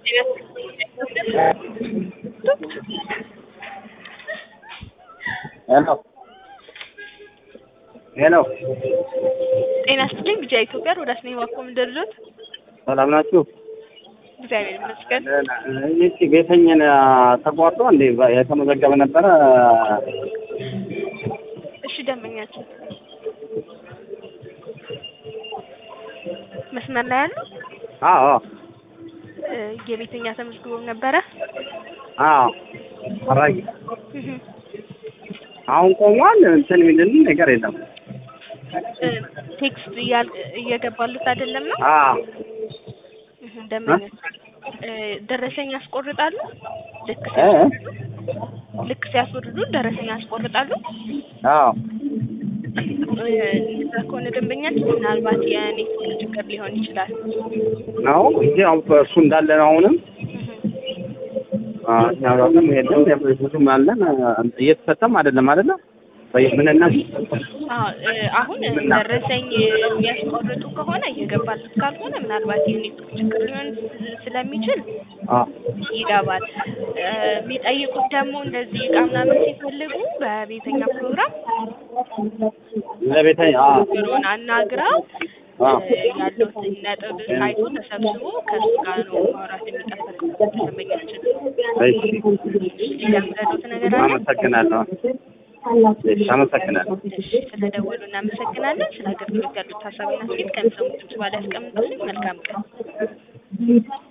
ሄሎ ጤና ይስጥልኝ። ቢጃ ኢትዮጵያ ወዳስ ነው ዋቆም ደርጆት ሰላም ናችሁ? እግዚአብሔር ይመስገን። እሺ ቤተኛን ተቋርጦ እንዴ የተመዘገበ ነበረ። እሺ ደንበኛችን መስመር ላይ ያለው? አዎ የቤተኛ ተመዝግቦ ነበረ? አዎ አራጊ አሁን ቆሟል። እንትን ምንድን ነገር የለም። ቴክስት እየገባሉት አይደለም ነው? አዎ ደንበኛችን ደረሰኝ ያስቆርጣሉ? ልክ ሲያስወርዱ ደረሰኝ ያስቆርጣሉ? አዎ እንደዛ ከሆነ ደንበኛችን ምናልባት የኔትወርክ ችግር ሊሆን ይችላል ነው እንጂ አሁን እሱ እንዳለ ነው። አሁንም ያውራም የለም ብዙም አለን እየተፈተም አይደለም አይደለ? ምንና አሁን ደረሰኝ የሚያስቆርጡ ከሆነ እየገባሉት ካልሆነ ምናልባት የኔትወርክ ችግር ሊሆን ስለሚችል ይገባል። የሚጠይቁት ደግሞ እንደዚህ እቃ ምናምን ሲፈልጉ በቤተኛ ፕሮግራም ለቤተኛ ቢሮን አናግረው ያለውን ነጥብ አይቶ ተሰብስቦ ከሱ ጋር ነው ማውራት የሚጠበቀው ደንበኛችን። ያምረዱት ነገር አለ። አመሰግናለሁ። አመሰግናለሁ። ስለደወሉ እናመሰግናለን። ስለ አገልግሎት ያሉት ሀሳብና አስተያየት ከሚሰሙት በኋላ ያስቀምጡልን። መልካም ቀን።